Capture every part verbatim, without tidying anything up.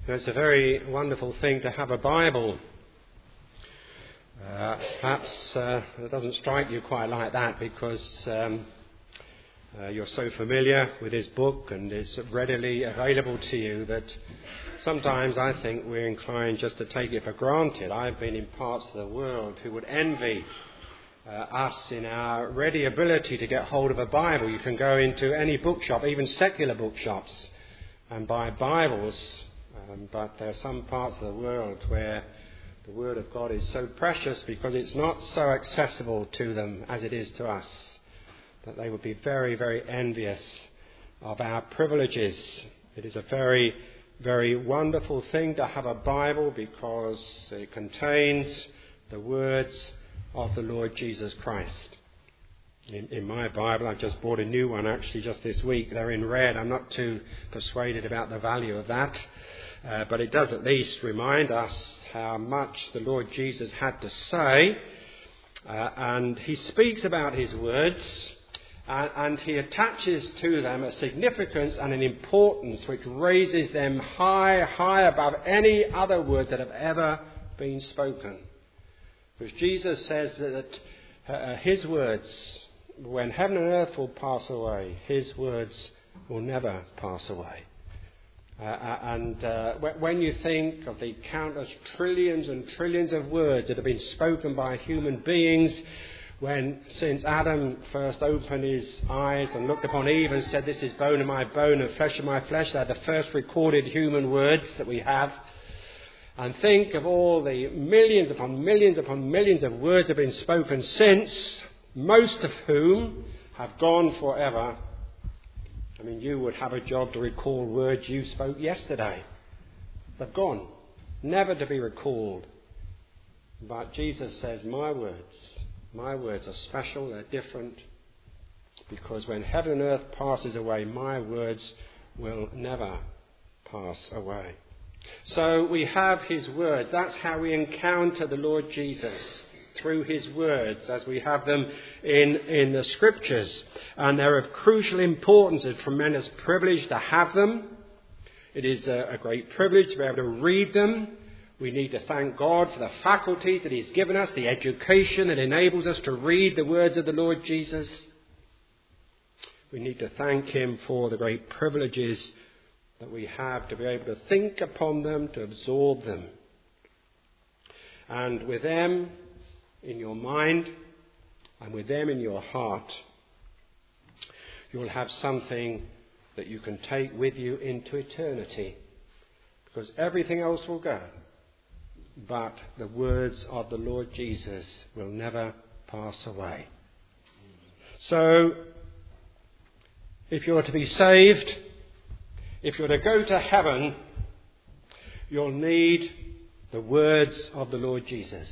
It's a very wonderful thing to have a Bible. Uh, perhaps uh, it doesn't strike you quite like that because um, uh, you're so familiar with his book and it's readily available to you that sometimes I think we're inclined just to take it for granted. I've been in parts of the world who would envy uh, us in our ready ability to get hold of a Bible. You can go into any bookshop, even secular bookshops, and buy Bibles. Um, but there are some parts of the world where the Word of God is so precious because it's not so accessible to them as it is to us, that they would be very, very envious of our privileges. It is a very, very wonderful thing to have a Bible because it contains the words of the Lord Jesus Christ. In, in my Bible, I've just bought a new one actually just this week. They're in red. I'm not too persuaded about the value of that. Uh, but it does at least remind us how much the Lord Jesus had to say. Uh, and he speaks about his words and, and he attaches to them a significance and an importance which raises them high, high above any other words that have ever been spoken. Because Jesus says that uh, his words, when heaven and earth will pass away, his words will never pass away. Uh, and uh, when you think of the countless trillions and trillions of words that have been spoken by human beings, when since Adam first opened his eyes and looked upon Eve and said, "This is bone of my bone and flesh of my flesh," they're the first recorded human words that we have. And think of all the millions upon millions upon millions of words that have been spoken since, most of whom have gone forever. I mean, you would have a job to recall words you spoke yesterday. They've gone, never to be recalled. But Jesus says, my words, my words are special, they're different, because when heaven and earth passes away, my words will never pass away. So we have his words. That's how we encounter the Lord Jesus, through his words, as we have them in, in the Scriptures. And they're of crucial importance, a tremendous privilege to have them. It is a, a great privilege to be able to read them. We need to thank God for the faculties that he's given us, the education that enables us to read the words of the Lord Jesus. We need to thank him for the great privileges that we have to be able to think upon them, to absorb them. And with them in your mind and with them in your heart, you'll have something that you can take with you into eternity, because everything else will go, but the words of the Lord Jesus will never pass away. So if you're to be saved, if you're to go to heaven, you'll need the words of the Lord Jesus.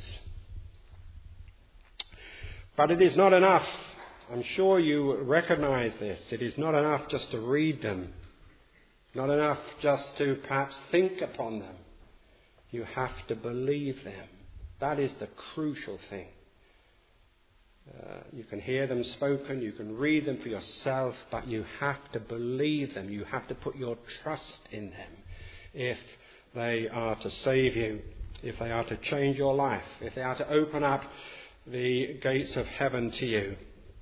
But it is not enough. I'm sure you recognize this. It is not enough just to read them. Not enough just to perhaps think upon them. You have to believe them. That is the crucial thing. Uh, you can hear them spoken, you can read them for yourself, but you have to believe them. You have to put your trust in them if they are to save you, if they are to change your life, if they are to open up the gates of heaven to you.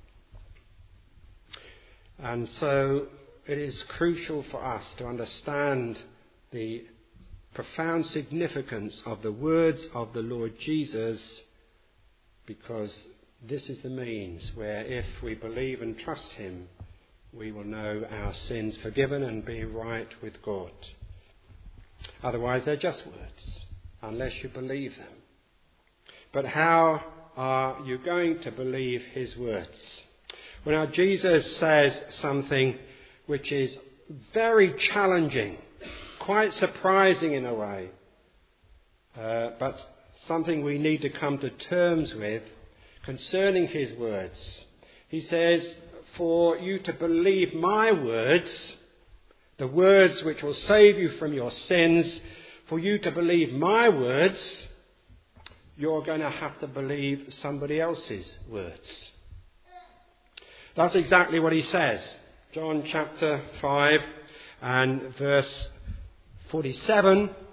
And so it is crucial for us to understand the profound significance of the words of the Lord Jesus, because this is the means where, if we believe and trust him, we will know our sins forgiven and be right with God. Otherwise, they're just words, unless you believe them. But how are you going to believe his words? Well, now Jesus says something which is very challenging, quite surprising in a way, uh, but something we need to come to terms with concerning his words. He says, for you to believe my words, the words which will save you from your sins, for you to believe my words, you're going to have to believe somebody else's words. That's exactly what he says. John chapter five and verse forty-seven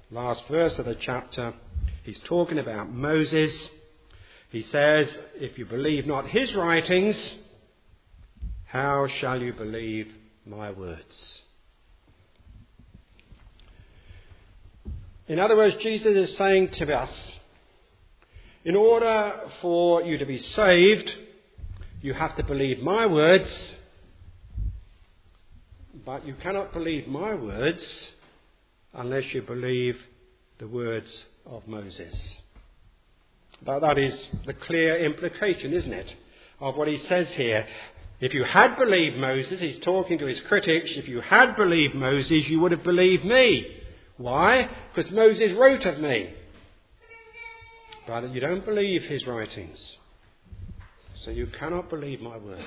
last verse of the chapter, he's talking about Moses. He says, if you believe not his writings, how shall you believe my words? In other words, Jesus is saying to us, in order for you to be saved, you have to believe my words, but you cannot believe my words unless you believe the words of Moses. But that is the clear implication, isn't it, of what he says here. If you had believed Moses, he's talking to his critics, if you had believed Moses, you would have believed me. Why? Because Moses wrote of me. But you don't believe his writings, so you cannot believe my words.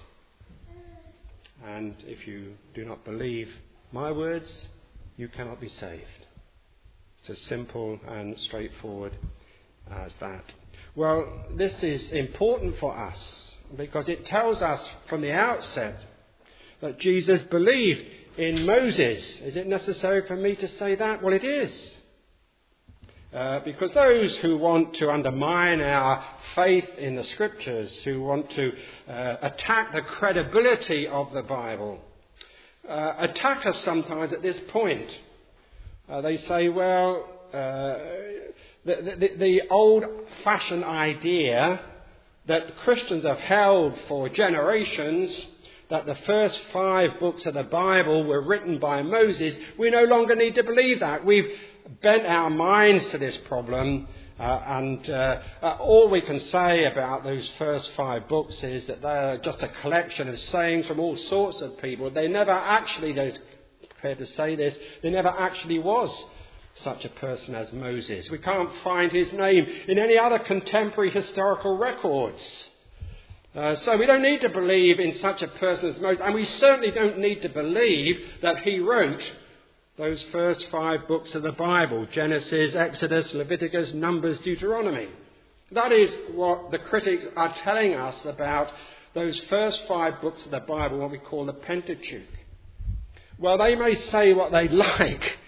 And if you do not believe my words, you cannot be saved. It's as simple and straightforward as that. Well, this is important for us because it tells us from the outset that Jesus believed in Moses. Is it necessary for me to say that? Well, it is. Uh, because those who want to undermine our faith in the Scriptures, who want to uh, attack the credibility of the Bible, uh, attack us sometimes at this point. Uh, they say, well, uh, the, the, the old-fashioned idea that Christians have held for generations, that the first five books of the Bible were written by Moses, we no longer need to believe that. We've bent our minds to this problem, uh, and uh, uh, all we can say about those first five books is that they're just a collection of sayings from all sorts of people. They never actually, those prepared to say this, there never actually was such a person as Moses. We can't find his name in any other contemporary historical records. Uh, so we don't need to believe in such a person as Moses, and we certainly don't need to believe that he wrote those first five books of the Bible: Genesis, Exodus, Leviticus, Numbers, Deuteronomy. That is what the critics are telling us about those first five books of the Bible, what we call the Pentateuch. Well, they may say what they like,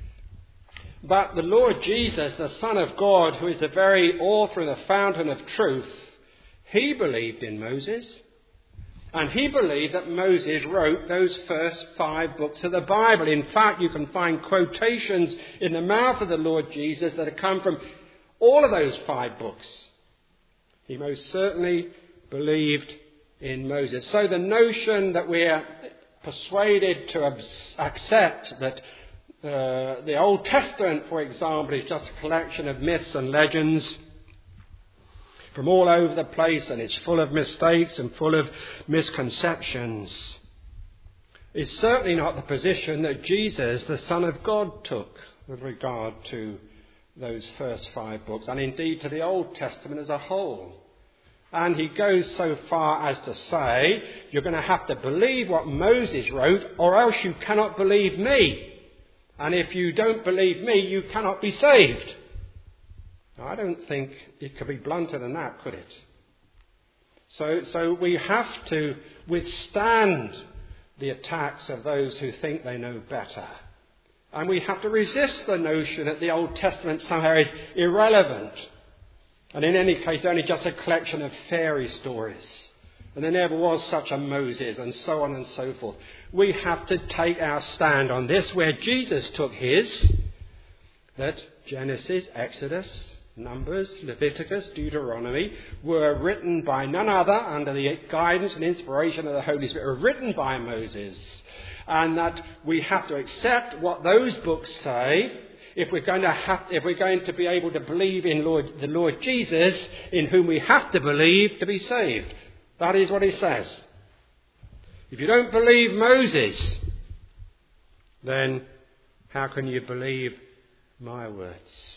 but the Lord Jesus, the Son of God, who is the very author and the fountain of truth, he believed in Moses. And he believed that Moses wrote those first five books of the Bible. In fact, you can find quotations in the mouth of the Lord Jesus that have come from all of those five books. He most certainly believed in Moses. So the notion that we are persuaded to accept that uh, the Old Testament, for example, is just a collection of myths and legends from all over the place, and it's full of mistakes and full of misconceptions, is certainly not the position that Jesus, the Son of God, took with regard to those first five books, and indeed to the Old Testament as a whole. And he goes so far as to say, you're going to have to believe what Moses wrote, or else you cannot believe me. And if you don't believe me, you cannot be saved. I don't think it could be blunter than that, could it? So, so we have to withstand the attacks of those who think they know better. And we have to resist the notion that the Old Testament somehow is irrelevant. And in any case, only just a collection of fairy stories. And there never was such a Moses, and so on and so forth. We have to take our stand on this, where Jesus took his, that Genesis, Exodus, Numbers, Leviticus, Deuteronomy were written by none other, under the guidance and inspiration of the Holy Spirit, were written by Moses. And that we have to accept what those books say if we're going to have, if we're going to be able to believe in Lord, the Lord Jesus, in whom we have to believe to be saved. That is what he says. If you don't believe Moses, then how can you believe my words?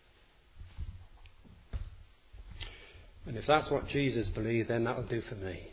And if that's what Jesus believed, then that will do for me.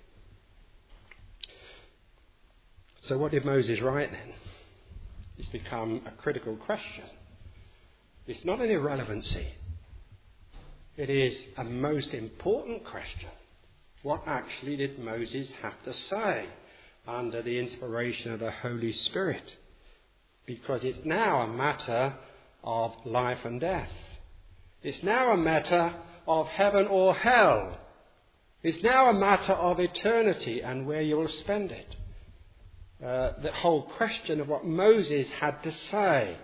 So what did Moses write then? It's become a critical question. It's not an irrelevancy. It is a most important question. What actually did Moses have to say under the inspiration of the Holy Spirit? Because it's now a matter of life and death. It's now a matter of heaven or hell. It's now a matter of eternity and where you will spend it. Uh, the whole question of what Moses had to say.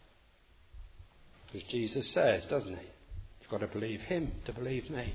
As Jesus says, doesn't he? You've got to believe him to believe me.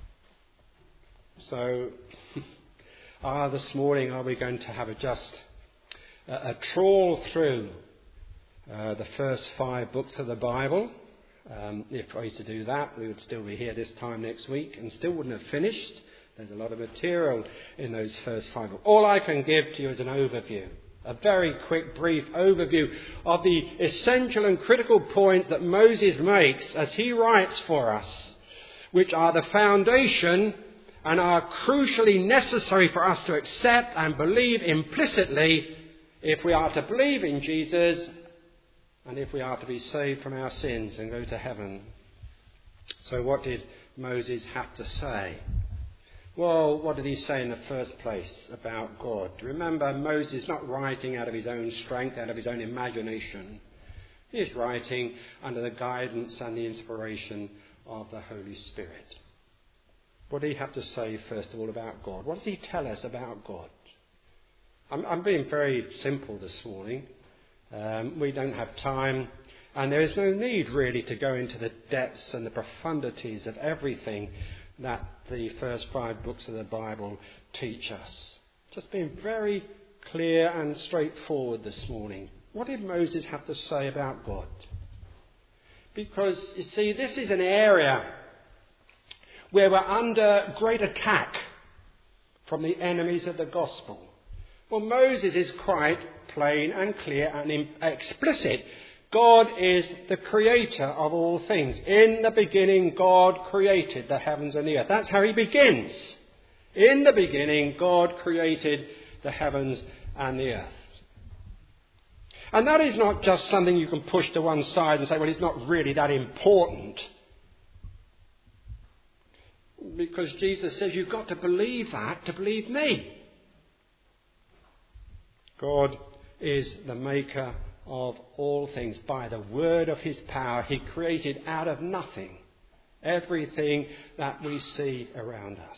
So, ah, this morning are we going to have a just a, a trawl through uh, the first five books of the Bible? Um, if we were to do that, we would still be here this time next week and still wouldn't have finished. There's a lot of material in those first five books. All I can give to you is an overview, a very quick, brief overview of the essential and critical points that Moses makes as he writes for us, which are the foundation and are crucially necessary for us to accept and believe implicitly if we are to believe in Jesus and if we are to be saved from our sins and go to heaven. So what did Moses have to say? Well, what did he say in the first place about God? Remember, Moses is not writing out of his own strength, out of his own imagination. He is writing under the guidance and the inspiration of the Holy Spirit. What did he have to say, first of all, about God? What does he tell us about God? I'm, I'm being very simple this morning. Um, we don't have time, and there is no need really to go into the depths and the profundities of everything that the first five books of the Bible teach us. Just being very clear and straightforward this morning. What did Moses have to say about God? Because, you see, this is an area where we're under great attack from the enemies of the gospel. Well, Moses is quite plain and clear and explicit. God is the creator of all things. In the beginning, God created the heavens and the earth. That's how he begins. In the beginning, God created the heavens and the earth. And that is not just something you can push to one side and say, well, it's not really that important. Because Jesus says you've got to believe that to believe me. God is the maker of all things. By the word of his power, he created out of nothing everything that we see around us.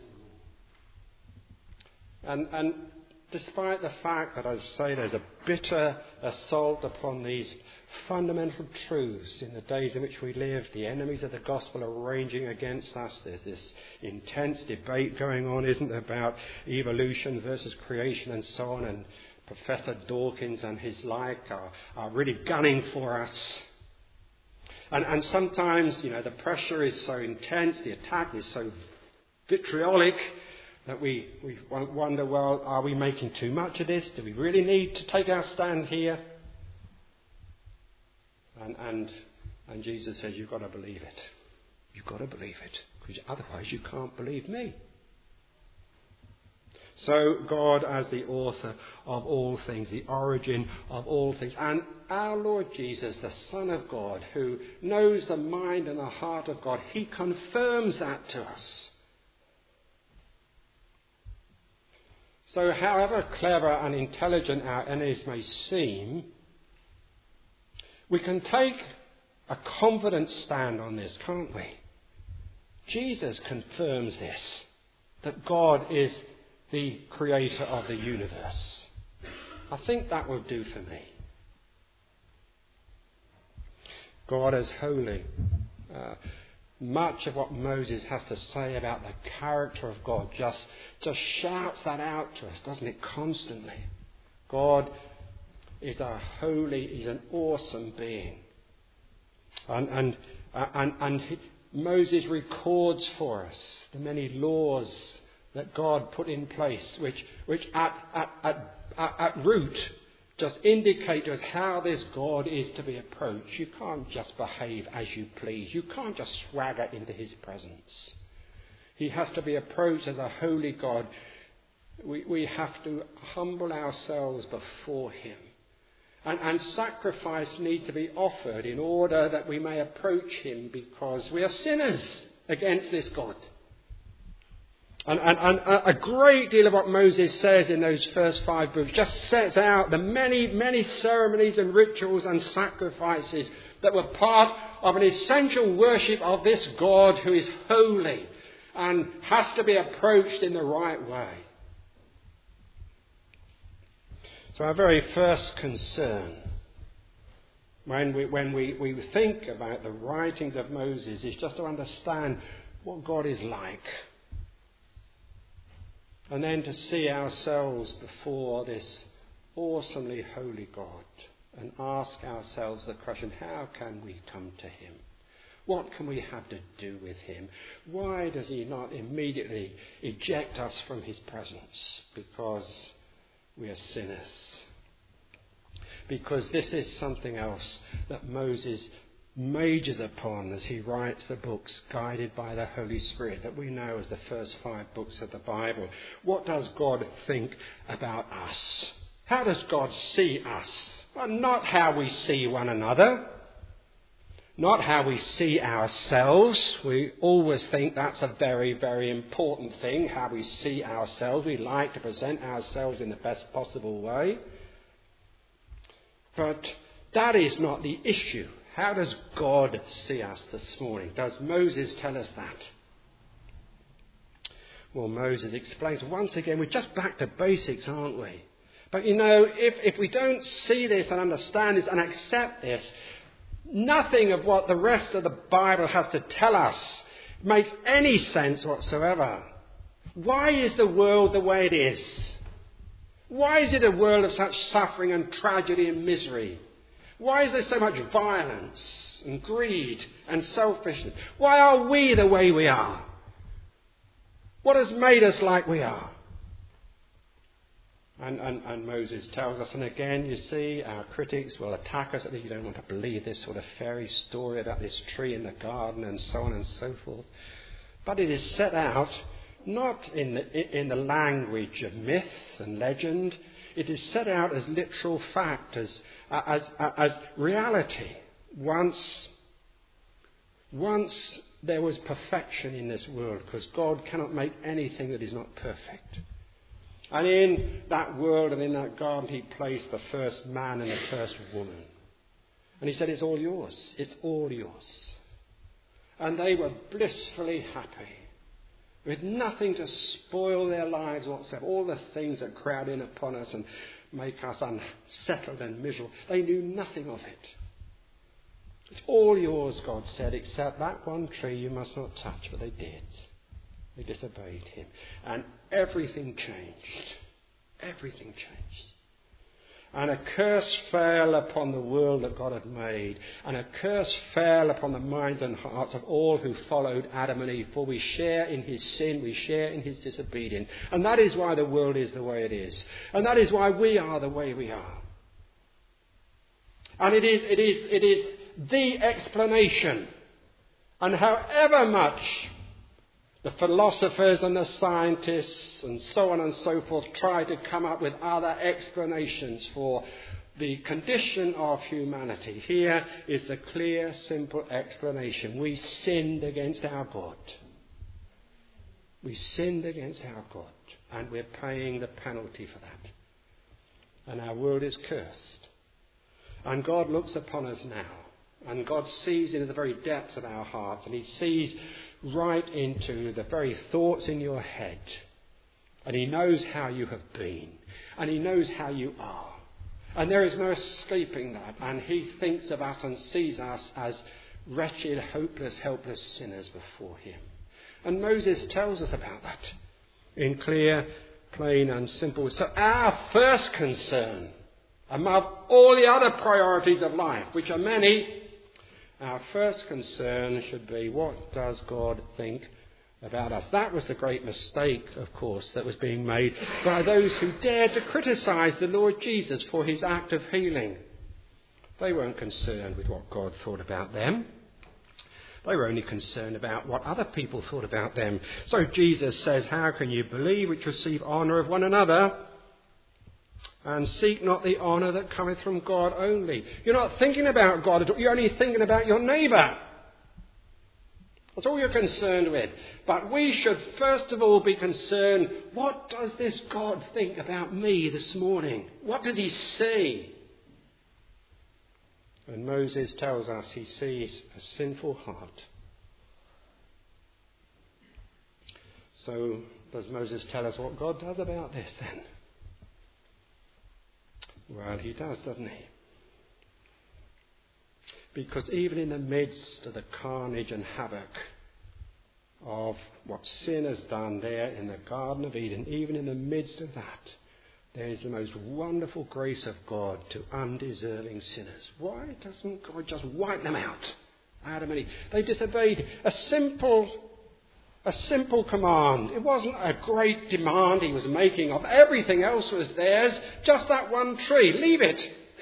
And, and despite the fact that, I say, there's a bitter assault upon these fundamental truths in the days in which we live, the enemies of the gospel are raging against us. There's this intense debate going on, isn't there, about evolution versus creation and so on, and Professor Dawkins and his like are, are really gunning for us. And, and sometimes, you know, the pressure is so intense, the attack is so vitriolic, that we, we wonder, well, are we making too much of this? Do we really need to take our stand here? And, and, and Jesus says, you've got to believe it. You've got to believe it, because otherwise you can't believe me. So God as the author of all things, the origin of all things, and our Lord Jesus, the Son of God, who knows the mind and the heart of God, he confirms that to us. So however clever and intelligent our enemies may seem, we can take a confident stand on this, can't we? Jesus confirms this, that God is the creator of the universe. I think that will do for me. God is holy. Uh, much of what Moses has to say about the character of God just, just shouts that out to us, doesn't it, constantly? God is a holy, he's an awesome being. And, and, uh, and, and he, Moses records for us the many laws that God put in place, which, which at, at, at, at, at root just indicate to us how this God is to be approached. You can't just behave as you please. You can't just swagger into his presence. He has to be approached as a holy God. We, we have to humble ourselves before him. And, and sacrifice needs to be offered in order that we may approach him, because we are sinners against this God. And, and, and a great deal of what Moses says in those first five books just sets out the many, many ceremonies and rituals and sacrifices that were part of an essential worship of this God who is holy and has to be approached in the right way. So our very first concern when we, when we, we think about the writings of Moses is just to understand what God is like. And then to see ourselves before this awesomely holy God and ask ourselves the question, how can we come to him? What can we have to do with him? Why does he not immediately eject us from his presence? Because we are sinners. Because this is something else that Moses majors upon as he writes the books guided by the Holy Spirit that we know as the first five books of the Bible. What does God think about us? How does God see us? Well, not how we see one another. Not how we see ourselves. We always think that's a very, very important thing, how we see ourselves. We like to present ourselves in the best possible way. But that is not the issue. How does God see us this morning? Does Moses tell us that? Well, Moses explains once again, we're just back to basics, aren't we? But you know, if, if we don't see this and understand this and accept this, nothing of what the rest of the Bible has to tell us makes any sense whatsoever. Why is the world the way it is? Why is it a world of such suffering and tragedy and misery? Why is there so much violence and greed and selfishness? Why are we the way we are? What has made us like we are? And, and, and Moses tells us, and again, you see, our critics will attack us. You don't want to believe this sort of fairy story about this tree in the garden and so on and so forth. But it is set out not in the, in the language of myth and legend. It is set out as literal fact, as, as, as reality. Once, once there was perfection in this world, because God cannot make anything that is not perfect. And in that world and in that garden, he placed the first man and the first woman. And he said, it's all yours. It's all yours. And they were blissfully happy, with nothing to spoil their lives whatsoever. All the things that crowd in upon us and make us unsettled and miserable, they knew nothing of it. It's all yours, God said, except that one tree you must not touch. But they did. They disobeyed him. And everything changed. Everything changed. And a curse fell upon the world that God had made. And a curse fell upon the minds and hearts of all who followed Adam and Eve. For we share in his sin. We share in his disobedience. And that is why the world is the way it is. And that is why we are the way we are. And it is, it is, it is the explanation. And however much the philosophers and the scientists and so on and so forth try to come up with other explanations for the condition of humanity, here is the clear, simple explanation. We sinned against our God. We sinned against our God, and we're paying the penalty for that. And our world is cursed. And God looks upon us now, and God sees into the very depths of our hearts, and he sees right into the very thoughts in your head. And he knows how you have been. And he knows how you are. And there is no escaping that. And he thinks of us and sees us as wretched, hopeless, helpless sinners before him. And Moses tells us about that in clear, plain and simple. So our first concern, above all the other priorities of life, which are many, our first concern should be, what does God think about us? That was the great mistake, of course, that was being made by those who dared to criticize the Lord Jesus for his act of healing. They weren't concerned with what God thought about them. They were only concerned about what other people thought about them. So Jesus says, how can you believe which receive honour of one another, and seek not the honour that cometh from God only? You're not thinking about God at all. You're only thinking about your neighbour. That's all you're concerned with. But we should first of all be concerned, what does this God think about me this morning? What did he see? And Moses tells us he sees a sinful heart. So does Moses tell us what God does about this then? Well, he does, doesn't he? Because even in the midst of the carnage and havoc of what sin has done there in the Garden of Eden, even in the midst of that, there is the most wonderful grace of God to undeserving sinners. Why doesn't God just wipe them out? Adam and Eve. They disobeyed a simple, a simple command. It wasn't a great demand he was making of. Everything else was theirs. Just that one tree. Leave it.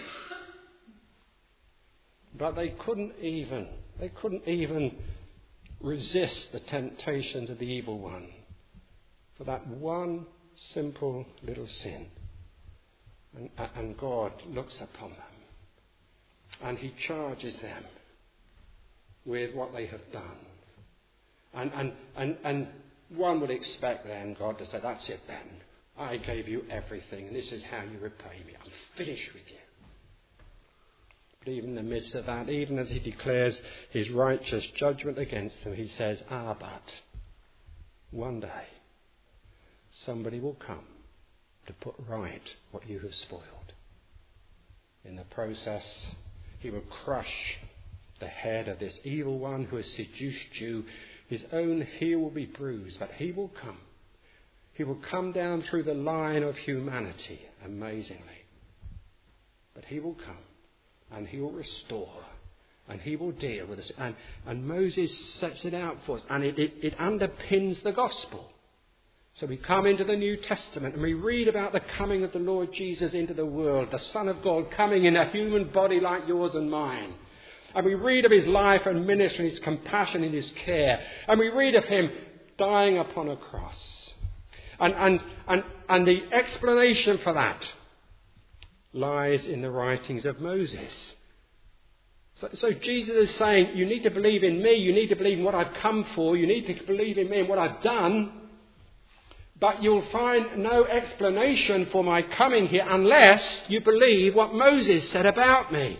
But they couldn't even, they couldn't even resist the temptations of the evil one for that one simple little sin. And, and God looks upon them and he charges them with what they have done. And, and, and, and one would expect then God to say, that's it then. I gave you everything and this is how you repay me. I'm finished with you. But even in the midst of that, even as he declares his righteous judgment against them, he says, ah, but one day somebody will come to put right what you have spoiled. In the process, he will crush the head of this evil one who has seduced you. His own heel will be bruised, but he will come. He will come down through the line of humanity, amazingly. But he will come and he will restore and he will deal with us. And, and Moses sets it out for us, and it, it, it underpins the gospel. So we come into the New Testament and we read about the coming of the Lord Jesus into the world, the Son of God coming in a human body like yours and mine. And we read of his life and ministry, his compassion and his care. And we read of him dying upon a cross. And, and, and, and the explanation for that lies in the writings of Moses. So, so Jesus is saying, you need to believe in me, you need to believe in what I've come for, you need to believe in me and what I've done. But you'll find no explanation for my coming here unless you believe what Moses said about me.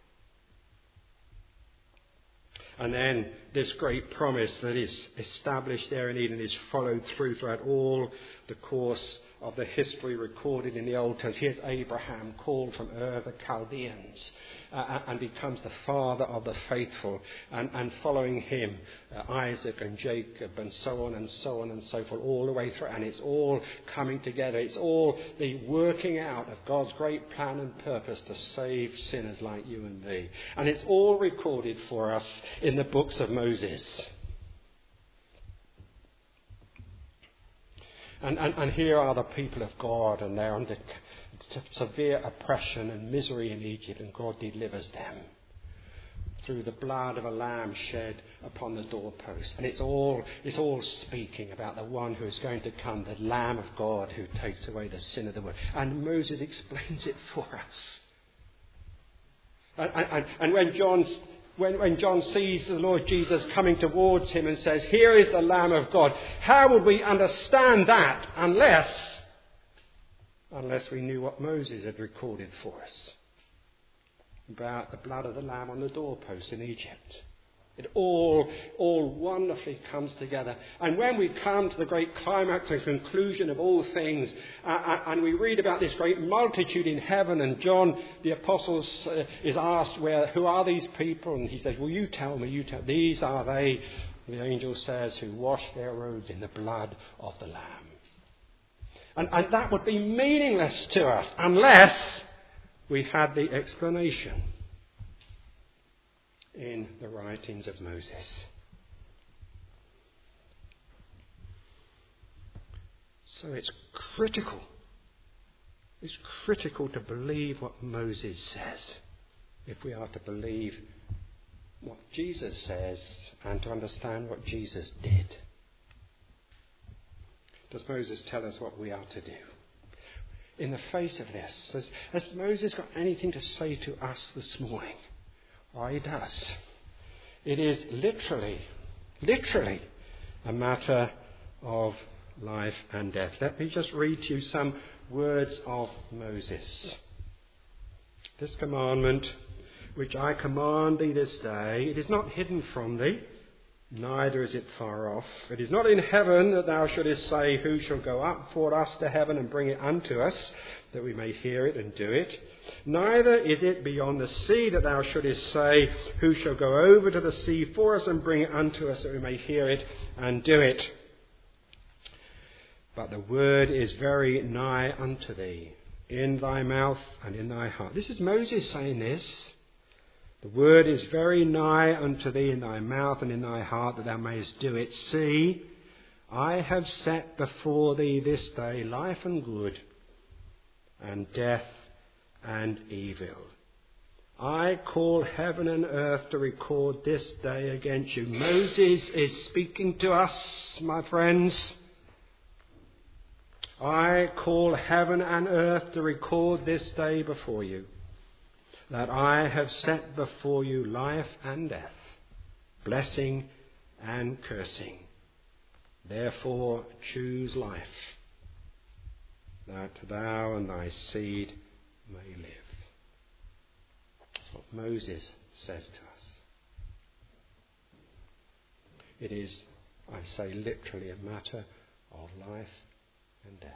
And then this great promise that is established there in Eden is followed through throughout all the course of the history recorded in the Old Testament. Here's Abraham called from Ur the Chaldeans uh, and becomes the father of the faithful. And, and following him, uh, Isaac and Jacob and so on and so on and so forth, all the way through. And it's all coming together. It's all the working out of God's great plan and purpose to save sinners like you and me. And it's all recorded for us in the books of Moses. And, and, and here are the people of God, and they're under severe oppression and misery in Egypt, and God delivers them through the blood of a lamb shed upon the doorpost. And it's all, it's all speaking about the one who is going to come, the Lamb of God who takes away the sin of the world. And Moses explains it for us. And, and, and when John's When, when John sees the Lord Jesus coming towards him and says, here is the Lamb of God, how would we understand that unless, unless we knew what Moses had recorded for us about the blood of the Lamb on the doorpost in Egypt? It all, all wonderfully comes together. And when we come to the great climax and conclusion of all things, uh, and we read about this great multitude in heaven, and John, the apostle, uh, is asked, "Where, who are these people?" And he says, well, you tell me, you tell. These are they, the angel says, who wash their robes in the blood of the Lamb. And, and that would be meaningless to us unless we had the explanation in the writings of Moses. So it's critical. It's critical to believe what Moses says if we are to believe what Jesus says and to understand what Jesus did. Does Moses tell us what we are to do? In the face of this, has, has Moses got anything to say to us this morning? Well, he does. It is literally, literally a matter of life and death. Let me just read to you some words of Moses. This commandment which I command thee this day, it is not hidden from thee, neither is it far off. It is not in heaven that thou shouldest say, who shall go up for us to heaven and bring it unto us, that we may hear it and do it. Neither is it beyond the sea that thou shouldest say, who shall go over to the sea for us and bring it unto us, that we may hear it and do it. But the word is very nigh unto thee, in thy mouth and in thy heart. This is Moses saying this. The word is very nigh unto thee, in thy mouth and in thy heart, that thou mayest do it. See, I have set before thee this day life and good, and death and evil. I call heaven and earth to record this day against you. Moses is speaking to us, my friends. I call heaven and earth to record this day before you, that I have set before you life and death, blessing and cursing. Therefore choose life, that thou and thy seed may live. That's what Moses says to us. It is, I say, literally a matter of life and death.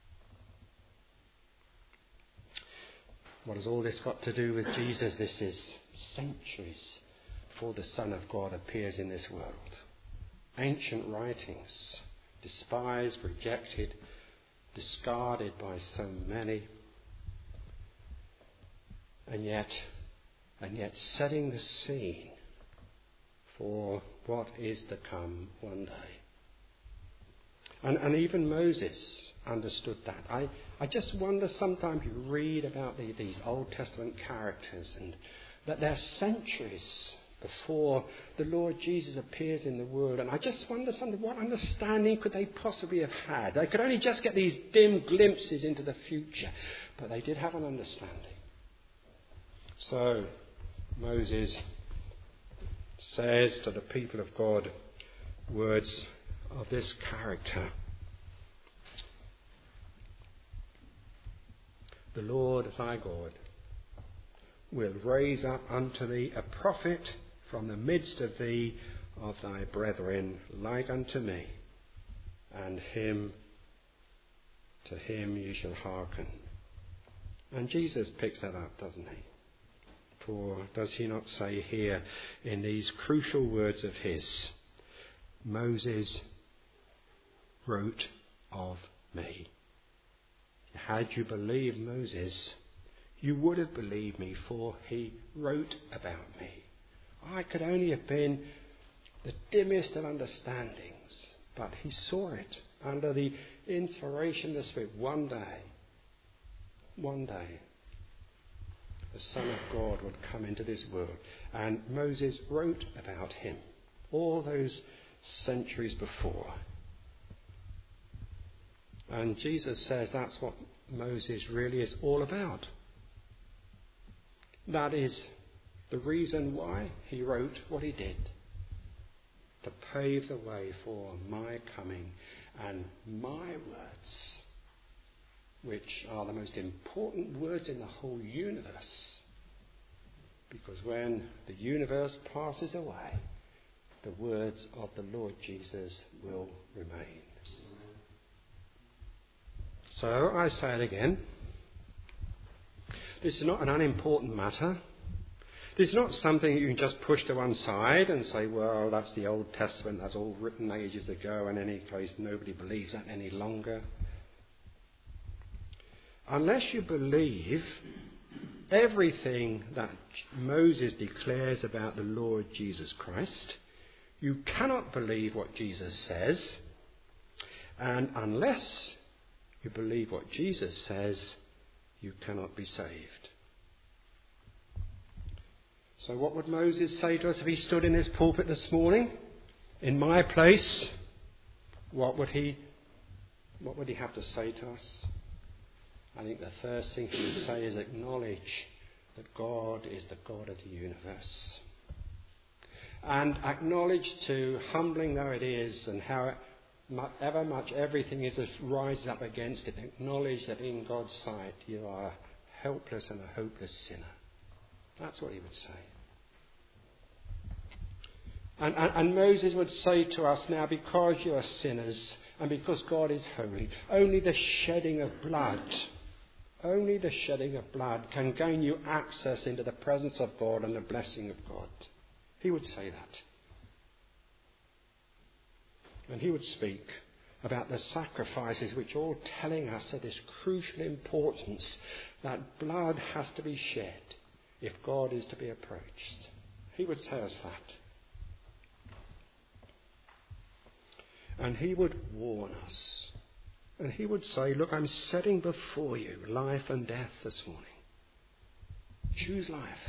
What has all this got to do with Jesus? This is centuries before the Son of God appears in this world. Ancient writings, despised, rejected, discarded by so many, and yet, and yet setting the scene for what is to come one day. And, and even Moses understood that. I, I just wonder, sometimes you read about the, these Old Testament characters, and that they're centuries before the Lord Jesus appears in the world. And I just wonder something, what understanding could they possibly have had? They could only just get these dim glimpses into the future, but they did have an understanding. So Moses says to the people of God words of this character. The Lord thy God will raise up unto thee a prophet from the midst of thee, of thy brethren, like unto me, and him to him ye shall hearken. And Jesus picks that up, doesn't he? For does he not say here in these crucial words of his, Moses wrote of me. Had you believed Moses, you would have believed me, for he wrote about me. I could only have been the dimmest of understandings, but he saw it under the inspiration of the Spirit. One day, one day, the Son of God would come into this world, and Moses wrote about him all those centuries before. And Jesus says that's what Moses really is all about. That is the reason why he wrote what he did, to pave the way for my coming and my words, which are the most important words in the whole universe. Because when the universe passes away, the words of the Lord Jesus will remain. So I say it again. This is not an unimportant matter. This is not something you can just push to one side and say, well, that's the Old Testament, that's all written ages ago, and in any case nobody believes that any longer. Unless you believe everything that Moses declares about the Lord Jesus Christ, you cannot believe what Jesus says. And unless you believe what Jesus says, you cannot be saved. So what would Moses say to us if he stood in his pulpit this morning? In my place, what would he, what would he have to say to us? I think the first thing he would say is acknowledge that God is the God of the universe. And acknowledge too, humbling though it is, and however much everything is that rises up against it, acknowledge that in God's sight you are helpless and a hopeless sinner. That's what he would say. And, and, and Moses would say to us now, because you are sinners and because God is holy, only the shedding of blood, only the shedding of blood can gain you access into the presence of God and the blessing of God. He would say that. And he would speak about the sacrifices which are all telling us of this crucial importance that blood has to be shed if God is to be approached. He would tell us that. And he would warn us. And he would say, look, I'm setting before you life and death this morning. Choose life.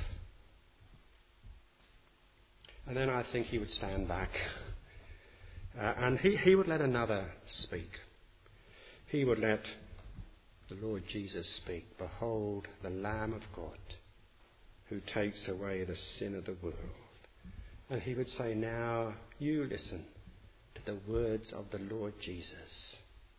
And then I think he would stand back. Uh, and he, he would let another speak. He would let the Lord Jesus speak. Behold, the Lamb of God who takes away the sin of the world. And he would say, now you listen to the words of the Lord Jesus.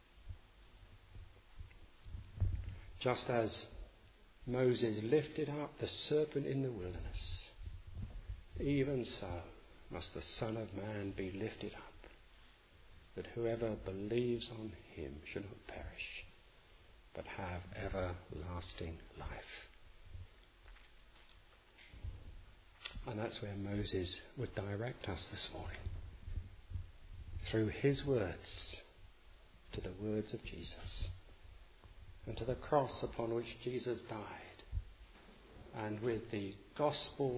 Just as Moses lifted up the serpent in the wilderness, even so must the Son of Man be lifted up, that whoever believes on him shall not perish, but have everlasting life. And that's where Moses would direct us this morning, through his words to the words of Jesus, and to the cross upon which Jesus died, and with the gospel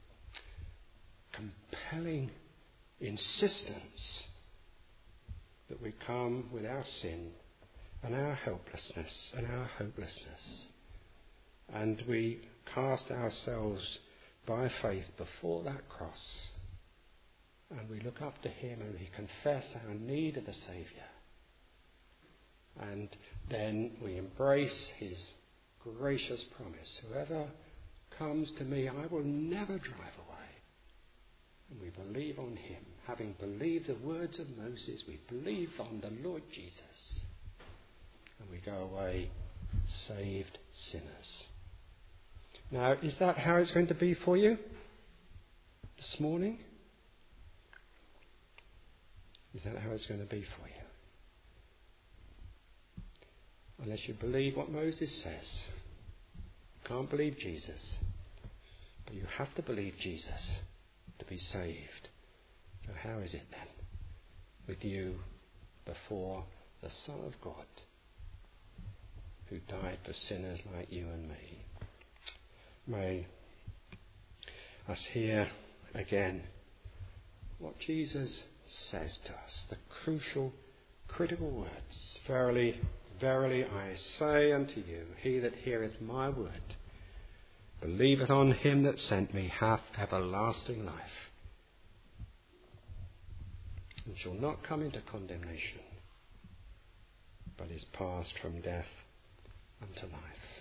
compelling insistence that we come with our sin and our helplessness and our hopelessness, and we cast ourselves by faith before that cross, and we look up to him and we confess our need of the Saviour, and then we embrace his gracious promise. Whoever comes to me, I will never drive away. And we believe on him. Having believed the words of Moses, we believe on the Lord Jesus. And we go away saved sinners. Now, is that how it's going to be for you this morning? Is that how it's going to be for you? Unless you believe what Moses says. You can't believe Jesus. But you have to believe Jesus to be saved. So how is it then with you before the Son of God who died for sinners like you and me? May us hear again what Jesus says to us, the crucial, critical words. Verily, verily, I say unto you, he that heareth my word, believeth on him that sent me, hath everlasting life, and shall not come into condemnation, but is passed from death unto life.